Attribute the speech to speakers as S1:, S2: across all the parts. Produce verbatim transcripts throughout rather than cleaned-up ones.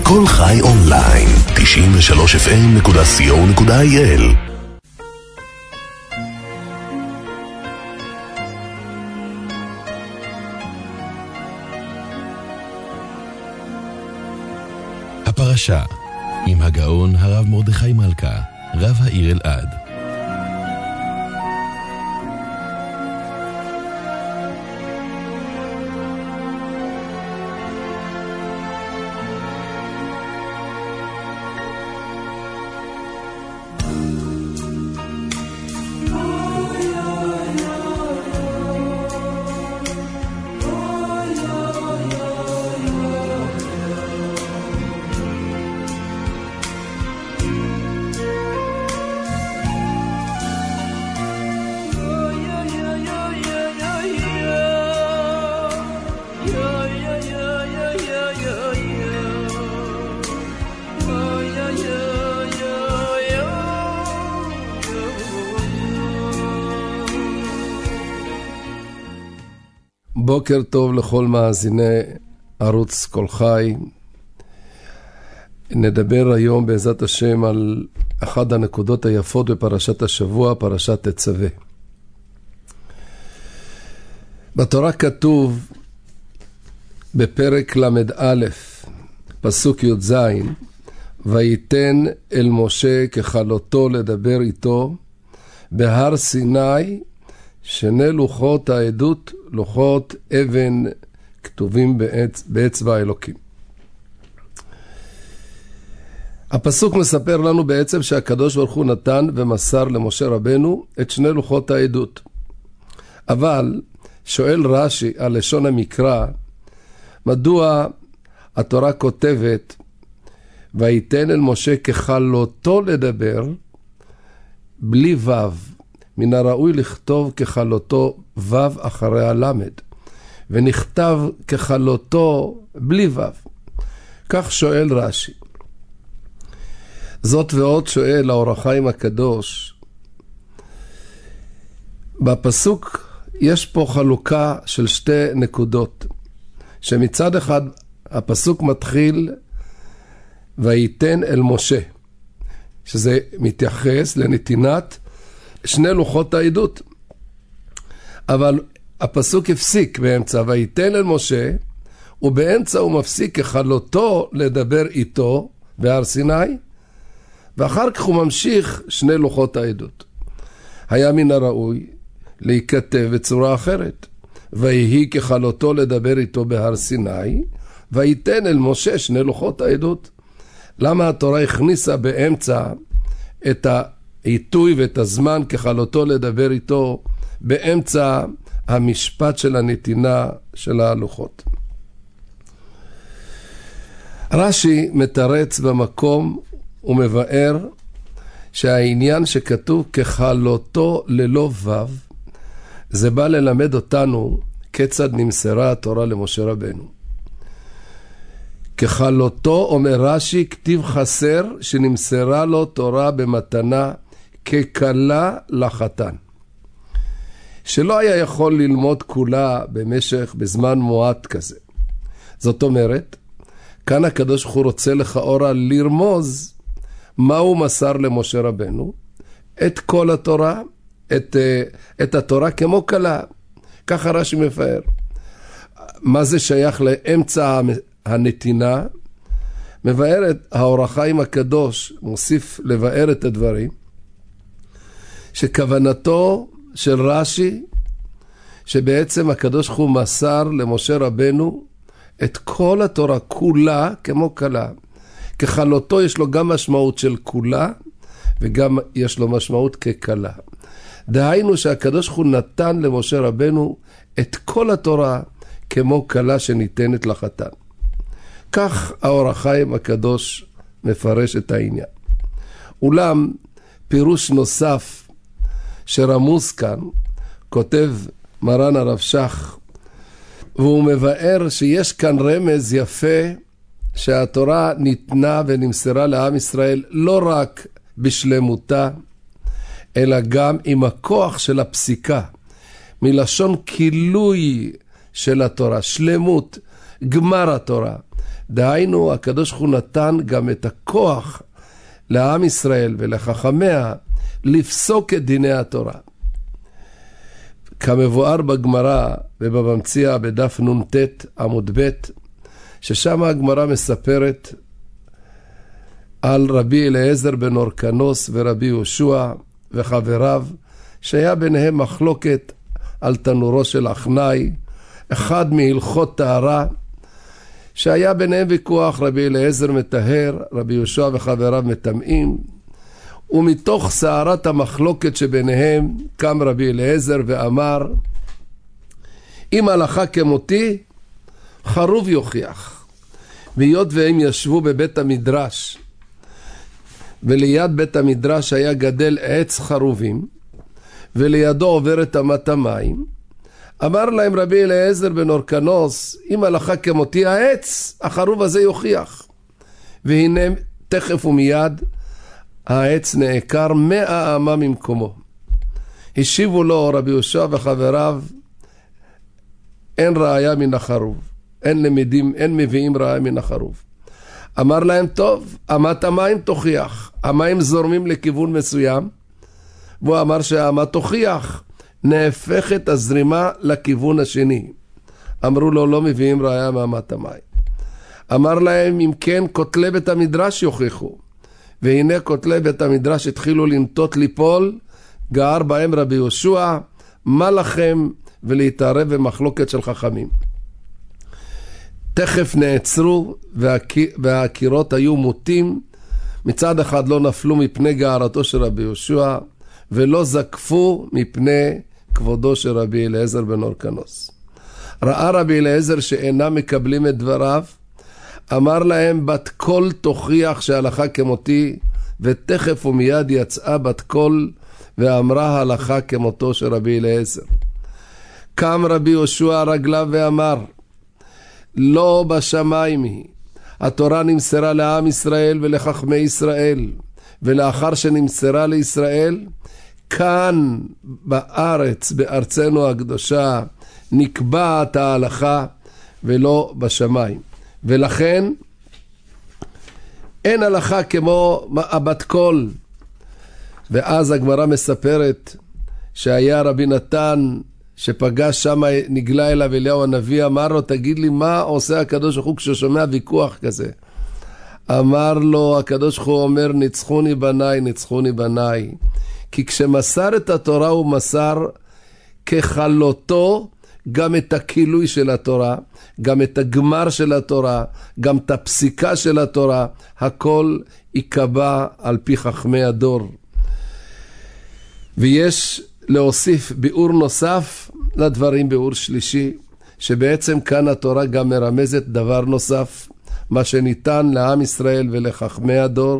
S1: כל חי אונליין, תשעים ושלוש אף אם נקודה סי או נקודה איי אל. הפרשה עם הגאון הרב מרדכי מלכה, רב העיר אלעד.
S2: בוקר טוב לכל מאזיני ערוץ כל חי. נדבר היום בעזרת השם על אחת הנקודות היפות בפרשת השבוע, פרשת תצווה. בתורה כתוב בפרק למד א', פסוק י"ז, ויתן אל משה ככלותו לדבר איתו בהר סיני, שני לוחות העדות, לוחות אבן כתובים באצ... באצבע האלוקים. הפסוק מספר לנו בעצם שהקדוש ברוך הוא נתן ומסר למשה רבנו את שני לוחות העדות. אבל שואל רש"י על לשון המקרא, מדוע התורה כותבת ויתן אל משה ככלותו לדבר בלי וו? מן הראוי לכתוב ככלותו וו אחרי הלמד, ונכתב ככלותו בלי וו. כך שואל רש"י. זאת ועוד שואל האור החיים הקדוש, בפסוק יש פה חלוקה של שתי נקודות, שמצד אחד הפסוק מתחיל ויתן אל משה, שזה מתייחס לנתינת שני לוחות העדות. אבל הפסוק הפסיק באמצע, ויתן אל משה, ובאמצע הוא מפסיק ככלותו לדבר איתו בהר סיני, ואחר כך הוא ממשיך שני לוחות העדות. היה מן הראוי להיכתב בצורה אחרת, ויהי ככלותו לדבר איתו בהר סיני, ויתן אל משה שני לוחות העדות. למה התורה הכניסה באמצע את ה עיתוי ואת הזמן ככלותו לדבר איתו באמצע המשפט של הנתינה של הלוחות? רש"י מתרץ במקום ומבאר שהעניין שכתוב ככלותו ללא וו, זה בא ללמד אותנו כיצד נמסרה התורה למשה רבנו. ככלותו, אומר רש"י, כתיב חסר שנמסרה לו תורה במתנה ככלה לחתן, שלא היה יכול ללמוד כולה במשך, בזמן מועט כזה. זאת אומרת, כאן הקדוש ברוך הוא רוצה לכאורה לרמוז מה הוא מסר למשה רבנו, את כל התורה, את, את התורה כמו כלה. ככה רש"י מפאר. מה זה שייך לאמצע הנתינה? מבאר את האור החיים הקדוש, מוסיף לבאר את הדברים, שכוונתו של רש"י, שבעצם הקדוש ברוך הוא מסר למשה רבנו את כל התורה כולה כמו כלה. ככלותו יש לו גם משמעות של כולה, וגם יש לו משמעות ככלה. דהיינו שהקדוש ברוך הוא נתן למשה רבנו את כל התורה כמו כלה שניתנת לחתן. כך האור החיים הקדוש מפרש את העניין. אולם פירוש נוסף שרמוז כאן, כותב מרן הרב שך, והוא מבאר שיש כאן רמז יפה שהתורה ניתנה ונמסרה לעם ישראל לא רק בשלמותה, אלא גם עם הכוח של הפסיקה, מלשון כילוי של התורה, שלמות, גמר התורה. דהיינו, הקדוש ברוך הוא נתן גם את הכוח לעם ישראל ולחכמיה לפסוק את דיני התורה. כמבואר בגמרא ובממציאה בדף נ"ט עמוד ב', ששם הגמרא מספרת על רבי אליעזר בן אורקנוס ורבי יהושע וחבריו, שהיה ביניהם מחלוקת על תנורו של אחנאי, אחד מהלכות טהרה, שהיה ביניהם ויכוח, רבי אליעזר מטהר, רבי יהושע וחבריו מטמאים, ומתוך סערת המחלוקת שביניהם קם רבי אליעזר ואמר, אם הלכה כמותי, חרוב יוכיח. והיות והם ישבו בבית המדרש, וליד בית המדרש היה גדל עץ חרובים, ולידו עוברת אמת המים, אמר להם רבי אליעזר בן אורקנוס, אם הלכה כמותי העץ, החרוב הזה יוכיח. והנה תכף ומיד העץ נעקר מאה אמה ממקומו. השיבו לו רבי יהושע וחבריו, אין ראיה מן החרוב, אין למדים, אין מביאים ראיה מן החרוב. אמר להם, טוב, אמת המים תוכיח. המים זורמים לכיוון מסוים, והוא אמר שהאמה תוכיח, נהפכת הזרימה לכיוון השני. אמרו לו, לא מביאים ראיה מאמת המים. אמר להם, אם כן, כותלי בית המדרש יוכיחו. והנה כותלי בית המדרש התחילו לנטות ליפול, גער בהם רבי יהושע, מה לכם ולהתערב במחלוקת של חכמים. תכף נעצרו והקירות היו מוטים, מצד אחד לא נפלו מפני גערתו של רבי יהושע, ולא זקפו מפני כבודו של רבי אליעזר בן אורקנוס. ראה רבי אליעזר שאינם מקבלים את דבריו, אמר להם, בת קול תוכיח שהלכה כמותי, ותכף ומיד יצאה בת קול ואמרה הלכה כמותו של רבי אליעזר. קם רבי יהושע רגליו ואמר, לא בשמיים היא. התורה נמסרה לעם ישראל ולחכמי ישראל, ולאחר שנמסרה לישראל, כאן בארץ, בארצנו הקדושה, נקבעת ההלכה ולא בשמיים. ולכן אין הלכה כמו הבת קול. ואז הגמרא מספרת שהיה רבי נתן שפגש שם, נגלה אליו אליהו הנביא, אמר לו, תגיד לי מה עושה הקדוש ברוך הוא כששומע ויכוח כזה? אמר לו, הקדוש ברוך הוא אומר, ניצחוני בניי, ניצחוני בניי. כי כשמסר את התורה הוא מסר ככלותו גם את הכילוי של התורה, גם את הגמר של התורה, גם את הפסיקה של התורה, הכל יקבע על פי חכמי הדור. ויש להוסיף ביאור נוסף לדברים, ביאור שלישי, שבעצם כאן התורה גם מרמזת דבר נוסף, מה שניתן לעם ישראל ולחכמי הדור,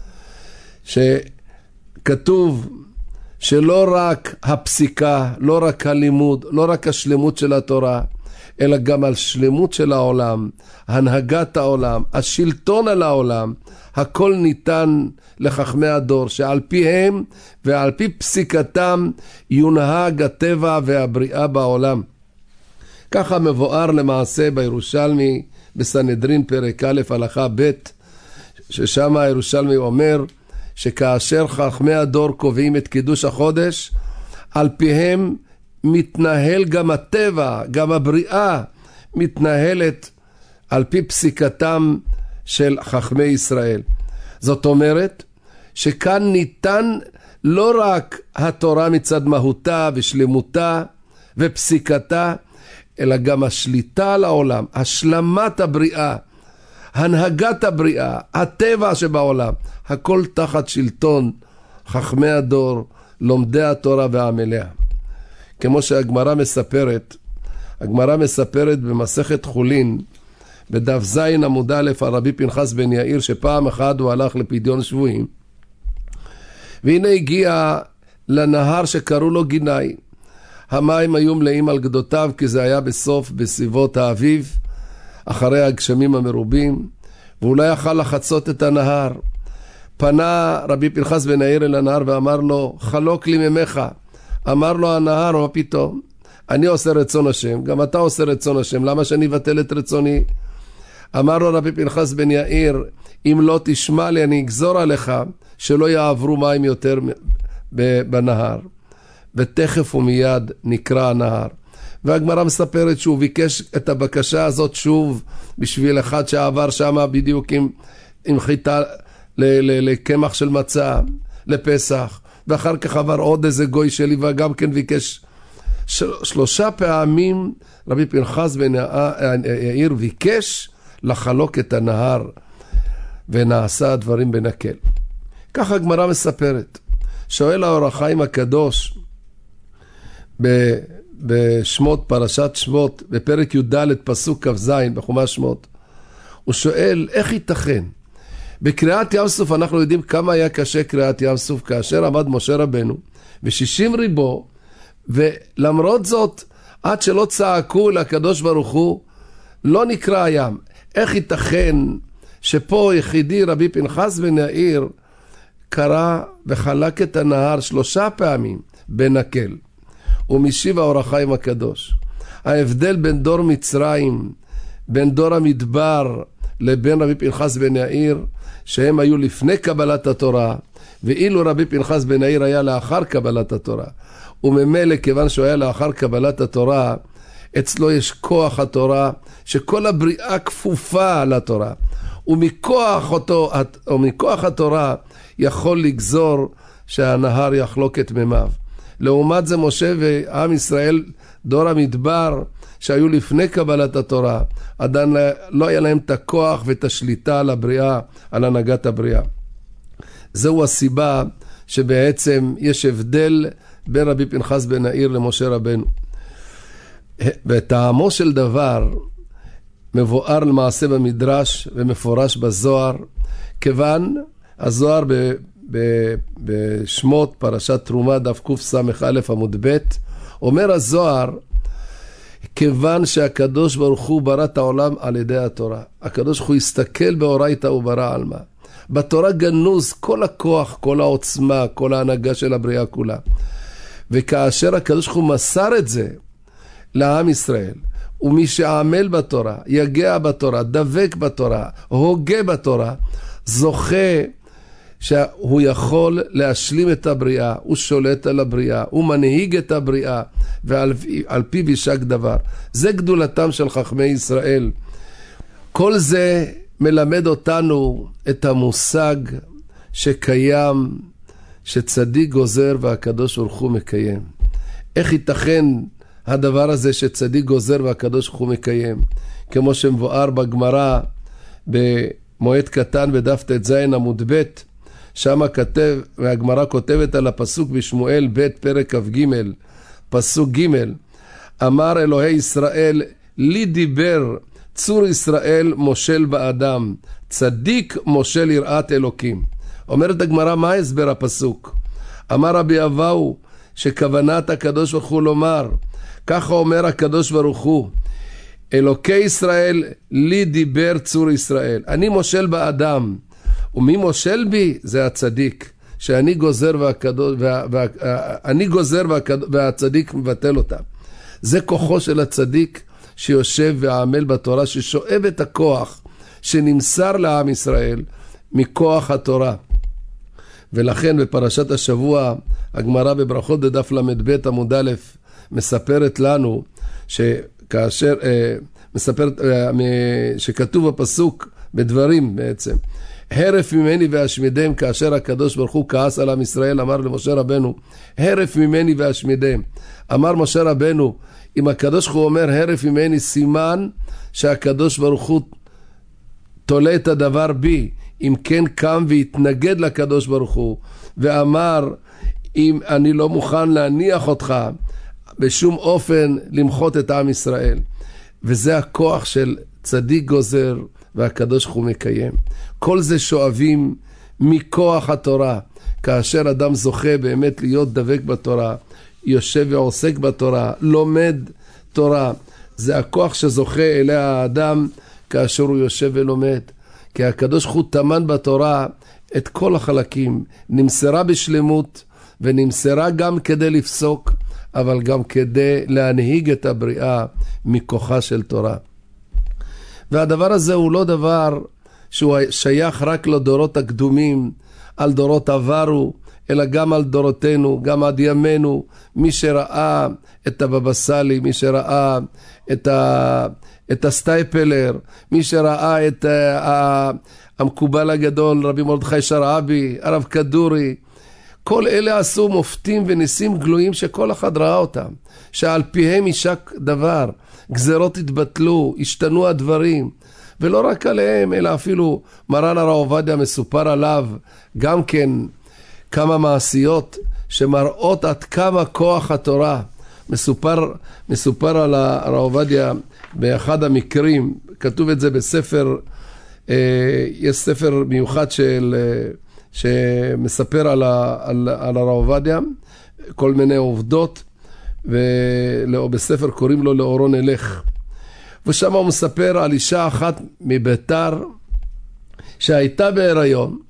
S2: שכתוב שלא רק הפסיקה, לא רק הלימוד, לא רק השלמות של התורה, אלא גם על שלמות של העולם, הנהגת העולם, השלטון על העולם, הכל ניתן לחכמי הדור, שעל פיהם ועל פי פסיקתם יונהג הטבע והבריאה בעולם. ככה מבואר למעשה בירושלמי בסנהדרין פרק א' הלכה ב', ששם הירושלמי אומר שכאשר חכמי הדור קובעים את קידוש החודש, על פיהם מתנהל גם הטבע, גם הבריאה מתנהלת על פי פסיקתם של חכמי ישראל. זאת אומרת שכאן ניתן לא רק התורה מצד מהותה ושלמותה ופסיקתה, אלא גם השליטה על העולם, השלמת הבריאה, הנהגת הבריאה, הטבע שבעולם, הכל תחת שלטון חכמי הדור, לומדי התורה ועמליה. כמו שהגמרא מספרת, הגמרא מספרת במסכת חולין, בדף זין עמוד א' על רבי פנחס בן יאיר, שפעם אחת הוא הלך לפדיון שבויים, והנה הגיע לנהר שקראו לו גיני. המים היו מלאים על גדותיו, כי זה היה בסוף, בסביבות האביב, אחרי הגשמים המרובים, והוא לא יכל לחצות את הנהר. פנה רבי פנחס בן יאיר אל הנהר ואמר לו, חלוק לי ממך. אמר לו הנהר, מה פתאום? אני עושה רצון השם, גם אתה עושה רצון השם, למה שאני אבטל את רצוני? אמר לו רבי פנחס בן יאיר, אם לא תשמע לי אני אגזור עליך שלא יעברו מים יותר בנהר. ותכף ומיד נקרא הנהר. והגמרא מספרת שהוא ביקש את הבקשה הזאת שוב בשביל אחד שעבר שם בדיוק עם, עם חיטה לקמח של מצה לפסח, ואחר כך עבר עוד איזה גוי שלי וגם כן ביקש של, שלושה פעמים. רבי פנחס בן יאיר ביקש לחלוק את הנהר, ונעשה הדברים בנקל. ככה הגמרא מספרת. שואל האור החיים הקדוש ב, בשמות, פרשת שמות, בפרק י"ד פסוק כ"ז בחומש שמות, הוא שואל איך ייתכן בקריאת ים סוף. אנחנו יודעים כמה היה קשה קריאת ים סוף כאשר עמד משה רבנו ושישים ריבו, ולמרות זאת עד שלא צעקו לקדוש ברוך הוא לא נקרא הים. איך ייתכן שפה יחידי רבי פנחס בן יאיר קרא וחלק את הנהר שלושה פעמים בנקל? ומשיב האור החיים הקדוש, ההבדל בין דור מצרים, בין דור המדבר לבין רבי פנחס בן יאיר, שהם היו לפני קבלת התורה, ואילו רבי פנחס בן יאיר היה לאחר קבלת התורה. וממילא כיוון שהוא היה לאחר קבלת התורה, אצלו יש כוח התורה, שכל הבריאה כפופה לתורה, ומכוח אותו, או מכוח התורה יכול לגזור שהנהר יחלוק את מימיו. לעומת זה משה ועם ישראל, דור המדבר, שהיו לפני קבלת התורה, עדיין לא היה להם את הכוח ואת השליטה על הבריאה, על הנהגת הבריאה. זהו הסיבה שבעצם יש הבדל בין רבי פנחס בן יאיר למשה רבנו. וטעמו של דבר מבואר למעשה במדרש ומפורש בזוהר, כיוון הזוהר ב, ב, בשמות פרשת תרומה דף קס"א עמוד ב', אומר הזוהר, כיוון שהקדוש ברוך הוא ברא את העולם על ידי התורה. הקדוש ברוך הוא הסתכל באורייתא וברא עלמא. בתורה גנוז כל הכוח, כל העוצמה, כל ההנהגה של הבריאה כולה. וכאשר הקדוש ברוך הוא מסר את זה לעם ישראל, ומי שעמל בתורה, יגע בתורה, דבק בתורה, הוגה בתורה, זוכה שהוא יכול להשלים את הבריאה, הוא שולט על הבריאה, הוא מנהיג את הבריאה, ועל על פיו יישק דבר. זה גדולתם של חכמי ישראל. כל זה מלמד אותנו את המושג שקיים, שצדיק גוזר והקדוש ברוך הוא מקיים. איך ייתכן הדבר הזה שצדיק גוזר והקדוש ברוך הוא מקיים? כמו שמבואר בגמרא במועד קטן בדף ט"ז עמוד ב', שם כתב, והגמרא כותבת על הפסוק בשמואל ב' פרק כ"ג, פסוק ג', אמר אלוהי ישראל, לי דיבר צור ישראל מושל באדם, צדיק מושל יראת אלוקים. אומרת הגמרא, מה הסבר הפסוק? אמר רבי אבאו, שכוונת הקדוש ברוך הוא לומר, ככה אומר הקדוש ברוך הוא, אלוקי ישראל, לי דיבר צור ישראל. אני מושל באדם, ומי מושל בי? זה הצדיק, שאני גוזר והקדוש, וה, וה, אני גוזר והקדוש, והצדיק מבטל אותה. זה כוחו של הצדיק שיושב ועמל בתורה, ששואב את הכוח שנמסר לעם ישראל מכוח התורה. ולכן בפרשת השבוע, הגמרא בברכות בדף למד עמוד א' מספרת לנו שכאשר, אה, מספרת, אה, שכתוב בפסוק בדברים בעצם, הרף ממני ואשמידם, כאשר הקדוש ברוך הוא כעס על עם ישראל, אמר למשה רבנו, הרף ממני ואשמידם. אמר משה רבנו, אם הקדוש ברוך הוא אומר הרף ממני, סימן שהקדוש ברוך הוא תולה את הדבר בי. אם כן קם והתנגד לקדוש ברוך הוא ואמר, אם אני לא מוכן להניח אותך בשום אופן למחות את עם ישראל. וזה הכוח של צדיק גוזר והקדוש ברוך הוא מקיים. כל זה שואבים מכוח התורה. כאשר אדם זוכה באמת להיות דבק בתורה, יושב ועוסק בתורה, לומד תורה, זה הכוח שזוכה אליה האדם כאשר הוא יושב ולומד. כי הקדוש ברוך הוא תמן בתורה את כל החלקים, נמסרה בשלמות ונמסרה גם כדי לפסוק, אבל גם כדי להנהיג את הבריאה מכוחה של תורה. והדבר הזה הוא לא דבר שהוא שייך רק לדורות הקדומים, על דורות עברו, אלא גם על דורותינו, גם עד ימינו. מי שראה את הבבא סאלי, מי שראה את, ה, את הסטייפלר, מי שראה את ה, המקובל הגדול, רבי מרדכי שרעבי, הרב כדורי, כל אלה עשו מופתים וניסים גלויים שכל אחד ראה אותם, שעל פיהם יישק דבר, גזרות התבטלו, השתנו הדברים, ולא רק עליהם, אלא אפילו מרן הרב עובדיה מסופר עליו, גם כן כמה מעשיות שמראות עד כמה כוח התורה. מסופר, מסופר על הרב עובדיה באחד המקרים, כתוב את זה בספר, אה, יש ספר מיוחד של, אה, שמספר על, ה, על, על הרב עובדיה, כל מיני עובדות, ובספר קוראים לו לאורו נלך. ושם הוא מספר על אישה אחת מביתר שהייתה בהיריון,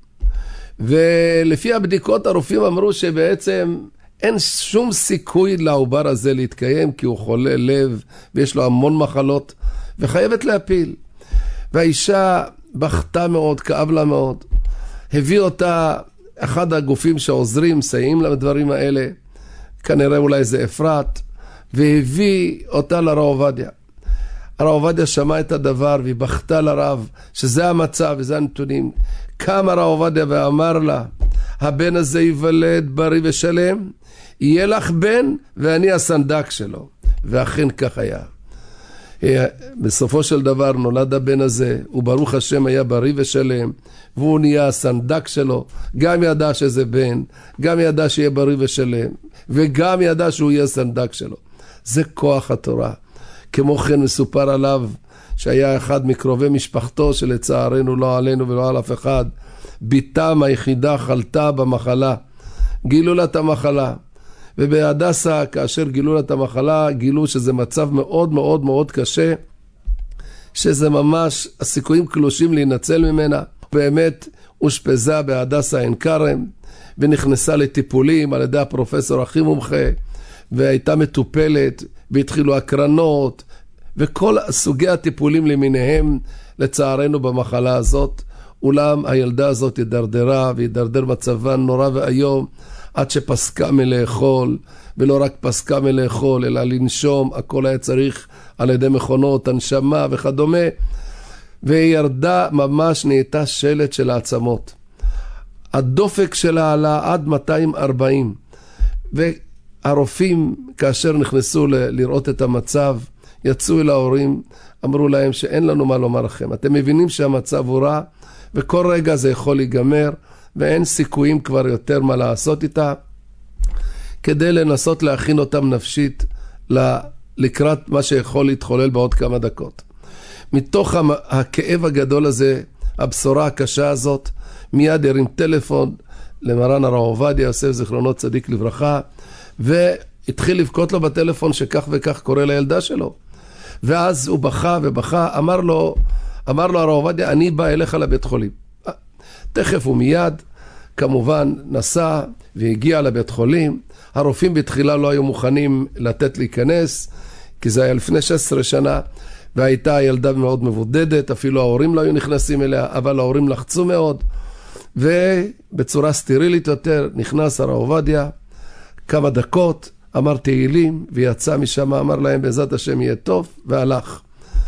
S2: ולפי הבדיקות הרופאים אמרו שבעצם אין שום סיכוי לעובר הזה להתקיים, כי הוא חולה לב ויש לו המון מחלות וחייבת להפיל. והאישה בכתה מאוד, כאב לה מאוד. הביא אותה אחד הגופים שעוזרים, מסייעים לדברים האלה, כנראה אולי זה אפרת, והביא אותה לרב עובדיה. הרב עובדיה שמע את הדבר והיא בכתה לרב שזה המצב וזה הנתונים. קם הרב עובדיה ואמר לה, הבן הזה ייוולד בריא ושלם, יהיה לך בן ואני הסנדק שלו. ואכן כך היה. בסופו של דבר נולד הבן הזה, וברוך השם היה בריא ושלם, והוא נהיה הסנדק שלו. גם ידע שזה בן, גם ידע שיהיה בריא ושלם, וגם ידע שהוא יהיה הסנדק שלו. זה כוח התורה. כמו כן מסופר עליו שהיה אחד מקרובי משפחתו שלצערנו לא עלינו ולא על אף אחד, ביתם היחידה חלתה במחלה, גילו לה את המחלה, ובהדסה כאשר גילו לה את המחלה גילו שזה מצב מאוד מאוד מאוד קשה, שזה ממש הסיכויים קלושים להינצל ממנה. באמת אושפזה בהדסה עין כרם ונכנסה לטיפולים על ידי הפרופסור הכי מומחה, והייתה מטופלת והתחילו הקרנות וכל סוגי הטיפולים למיניהם לצערנו במחלה הזאת. אולם הילדה הזאת ידרדרה וידרדר מצבה נורא ואיום עד שפסקה מלאכול, ולא רק פסקה מלאכול אלא לנשום, הכל היה צריך על ידי מכונות הנשמה וכדומה, והיא ירדה ממש, נהייתה שלט של העצמות. הדופק שלה עלה עד מאתיים וארבעים, והרופאים כאשר נכנסו ל- לראות את המצב יצאו אל ההורים, אמרו להם שאין לנו מה לומר לכם, אתם מבינים שהמצב הוא רע וכל רגע זה יכול להיגמר ואין סיכויים כבר יותר מה לעשות איתה, כדי לנסות להכין אותם נפשית לקראת מה שיכול להתחולל בעוד כמה דקות. מתוך הכאב הגדול הזה, הבשורה הקשה הזאת, מיד הרים טלפון למרן הרב עובדיה יוסף זיכרונו צדיק לברכה, והתחיל לבכות לו בטלפון שכך וכך קורה לילדה שלו. ואז הוא בכה ובכה, אמר לו, אמר לו הרב עובדיה, אני בא אליך לבית חולים. תכף ומיד, כמובן, נסע והגיע לבית חולים. הרופאים בתחילה לא היו מוכנים לתת להיכנס, כי זה היה לפני שש עשרה שנה, והייתה הילדה מאוד מבודדת, אפילו ההורים לא היו נכנסים אליה, אבל ההורים לחצו מאוד, ובצורה סטרילית יותר נכנס הרב עובדיה, כמה דקות, אמר תהילים, ויצא משם, אמר להם בעזרת השם יהיה טוב, והלך.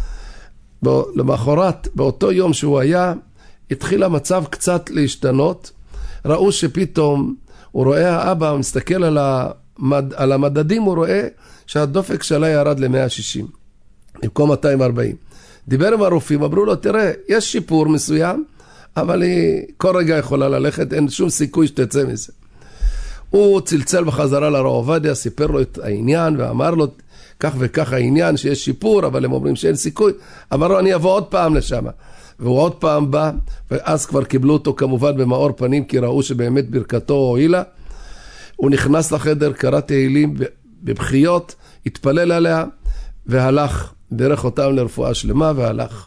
S2: למחרת, באותו יום שהוא היה, התחיל המצב קצת להשתנות, ראו שפתאום הוא רואה האבא, הוא מסתכל על, המד, על המדדים, הוא רואה שהדופק שלה ירד ל-מאה ושישים, במקום מאתיים וארבעים. דיבר עם הרופאים, אמרו לו, תראה, יש שיפור מסוים, אבל היא כל רגע יכולה ללכת, אין שום סיכוי שתצא מזה. הוא צלצל בחזרה לרב עובדיה, סיפר לו את העניין, ואמר לו, כך וכך העניין, שיש שיפור, אבל הם אומרים שאין סיכוי. אמר לו, אני אבוא עוד פעם לשם. והוא עוד פעם בא, ואז כבר קיבלו אותו כמובן במאור פנים, כי ראו שבאמת ברכתו הועילה. הוא נכנס לחדר, קרא תהילים בבחיות, התפלל עליה, והלך, דרך אותם לרפואה שלמה, והלך.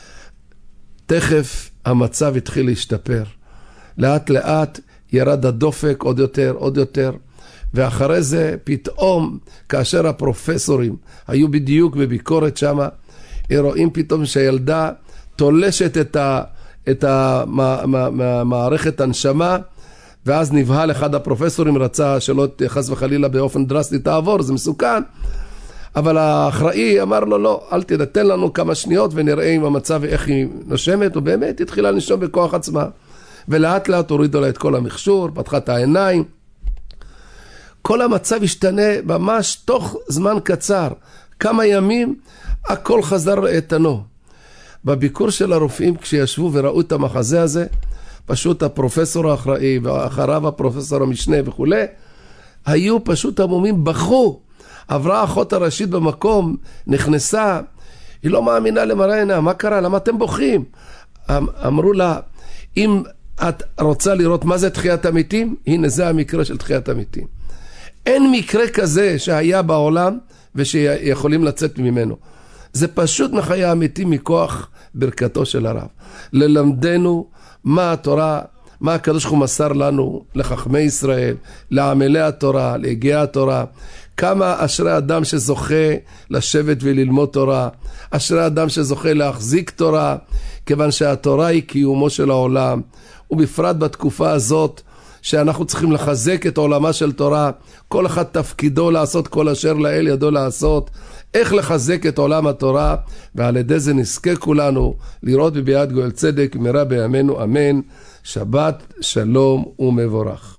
S2: תכף המצב התחיל להשתפר. לאט לאט ירד הדופק עוד יותר, עוד יותר. ואחרי זה פתאום, כאשר הפרופסורים היו בדיוק בביקורת שמה, רואים פתאום שהילדה תולשת את, ה, את המערכת הנשמה, ואז נבהל אחד הפרופסורים, רצה שלא חס וחלילה באופן דרסטי תעבור, זה מסוכן, אבל האחראי אמר לו, לא, אל תתן לנו כמה שניות ונראה אם המצב ואיך היא נושמת, ובאמת התחילה לנשום בכוח עצמה, ולאט לאט הורידו לה את כל המכשור, פתחה את העיניים, כל המצב השתנה ממש תוך זמן קצר, כמה ימים, הכל חזר לאיתנו. בביקור של הרופאים, כשישבו וראו את המחזה הזה, פשוט הפרופסור האחראי, ואחריו הפרופסור המשנה וכו', היו פשוט המומים, בכו. עברה האחות הראשית במקום, נכנסה, היא לא מאמינה למראה עיניה, מה קרה? למה אתם בוכים? אמרו לה, אם את רוצה לראות מה זה תחיית המתים, הנה זה המקרה של תחיית המתים. אין מקרה כזה שהיה בעולם ושיכולים לצאת ממנו. זה פשוט מחיה המתים מכוח ברכתו של הרב. ללמדנו מה התורה, מה הקדוש ברוך הוא מסר לנו, לחכמי ישראל, לעמלי התורה, להגיעי התורה. כמה אשרי אדם שזוכה לשבת וללמוד תורה, אשרי אדם שזוכה להחזיק תורה, כיוון שהתורה היא קיומו של העולם, ובפרט בתקופה הזאת, שאנחנו צריכים לחזק את עולמה של תורה, כל אחד תפקידו לעשות כל אשר לאל ידו לעשות, איך לחזק את עולם התורה, ועל ידי זה נזכה כולנו לראות בביאת גואל צדק, במהרה בימינו אמן. שבת שלום ומבורך.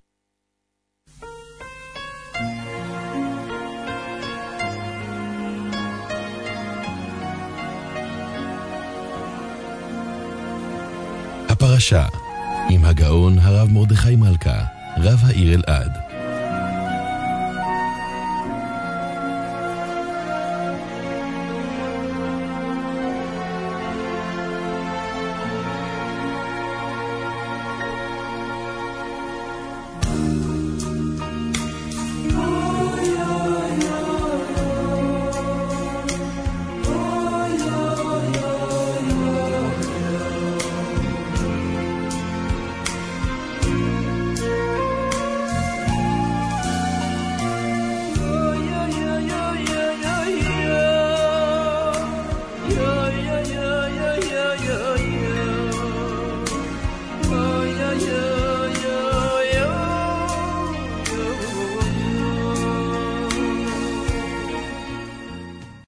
S1: הפרשה עם הגאון הרב מרדכי מלכה, רב העיר אלעד.